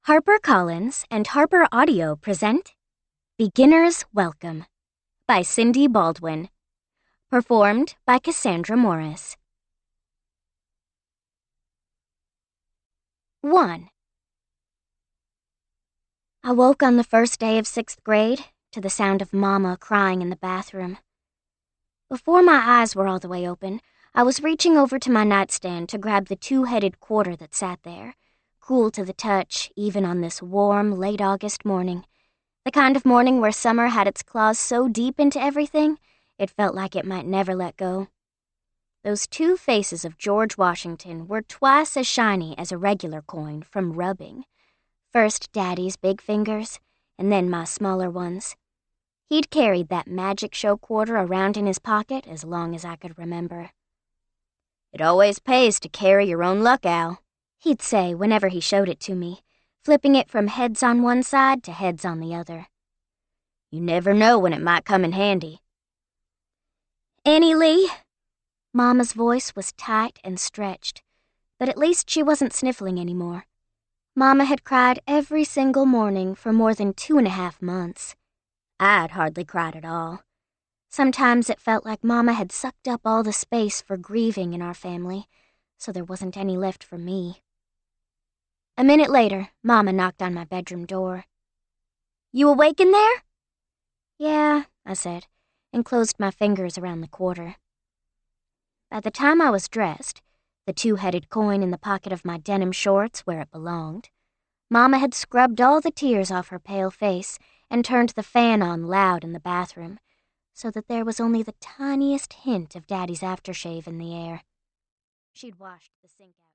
HarperCollins and Harper Audio present Beginner's Welcome by Cindy Baldwin. Performed by Cassandra Morris. 1. I woke on the first day of 6th grade to the sound of Mama crying in the bathroom. Before my eyes were all the way open, I was reaching over to my nightstand to grab the two-headed quarter that sat there, cool to the touch even on this warm, late August morning. The kind of morning where summer had its claws so deep into everything, it felt like it might never let go. Those two faces of George Washington were twice as shiny as a regular coin from rubbing. First Daddy's big fingers, and then my smaller ones. He'd carried that magic show quarter around in his pocket as long as I could remember. "It always pays to carry your own luck, Al," he'd say whenever he showed it to me, flipping it from heads on one side to heads on the other. "You never know when it might come in handy." "Annie Lee?" Mama's voice was tight and stretched, but at least she wasn't sniffling anymore. Mama had cried every single morning for more than 2.5 months. I'd hardly cried at all. Sometimes it felt like Mama had sucked up all the space for grieving in our family, so there wasn't any left for me. A minute later, Mama knocked on my bedroom door. "You awake in there?" "Yeah," I said, and closed my fingers around the quarter. By the time I was dressed, the two-headed coin in the pocket of my denim shorts where it belonged, Mama had scrubbed all the tears off her pale face and turned the fan on loud in the bathroom, so that there was only the tiniest hint of Daddy's aftershave in the air. She'd washed the sink out.